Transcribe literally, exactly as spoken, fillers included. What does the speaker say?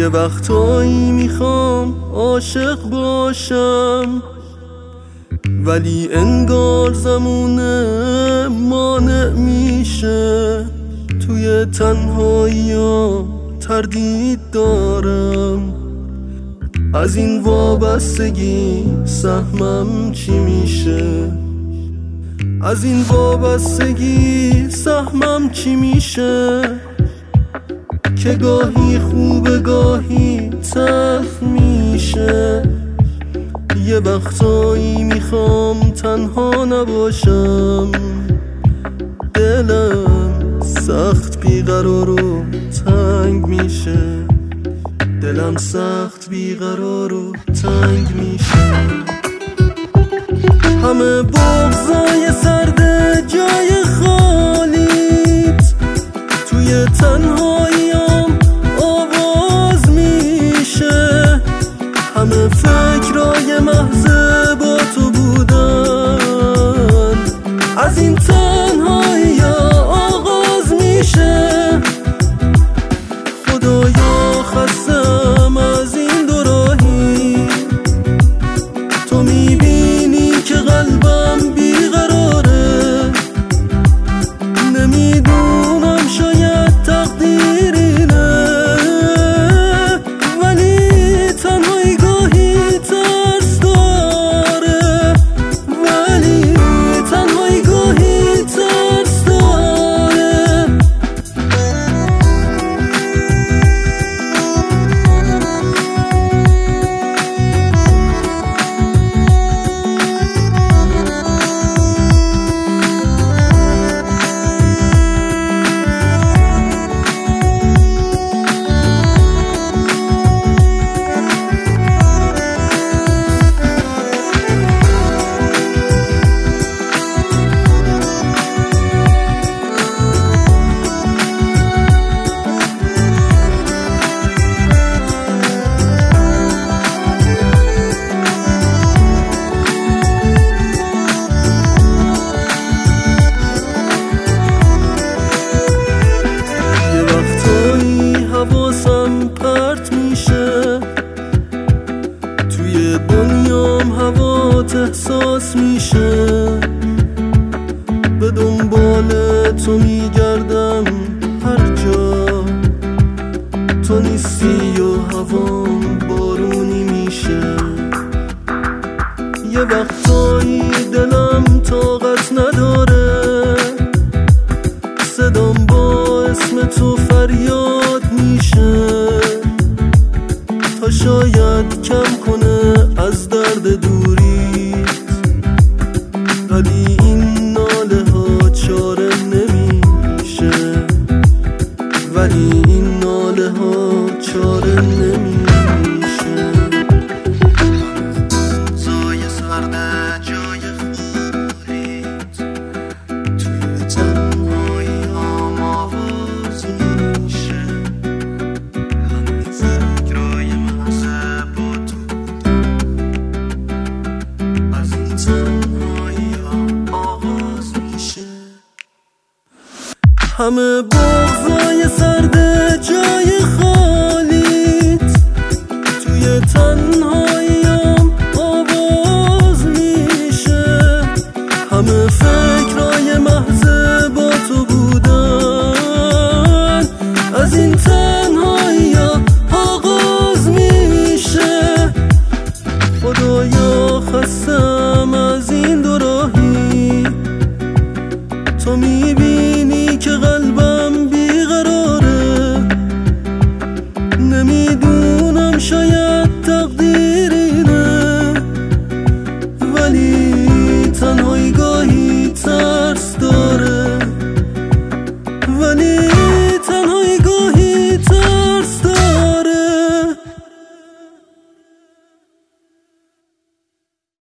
یه وقتایی میخوام عاشق باشم، ولی انگار زمونه مانع میشه. توی تنهایی ها تردید دارم، از این وابستگی سهمم چی میشه؟ از این وابستگی سهمم چی میشه؟ که گاهی خوبه گاهی تلخ میشه. یه وقتایی میخوام تنها نباشم، دلم سخت بیقرار و تنگ میشه. دلم سخت بیقرار و تنگ میشه. همه بغضای سرده جای خالیت، توی تنهاییام آواز میشه. همه فکرای محض با تو بودن، از این تنهایی آغاز میشه. خدایا خستم از این دو راهی، تو میبینی که قلبم بیقراره. نمیدونم شاید تقدیرینه، ولی تنهایی گاهی ترس داره. ولی تنهایی گاهی ترس داره. حواسم پرت میشه، توی دنیام هوات احساس میشه. به دنبال تو میگردم هر جا، تو نیستی و هوام بارونی میشه. یه وقتایی دلم طاقت نداره، صدام با اسم تو فریاد میشه. تا شاید کم کنه از درد دوریت، ولی این ناله ها چاره نمیشه. ولی این ناله ها چاره نمیشه. زای سرده جای خالیت، توی تنهایی هم آواز میشه. همه فکرای محضه با تو بودن، از این تنهایی هم آغاز میشه. همه با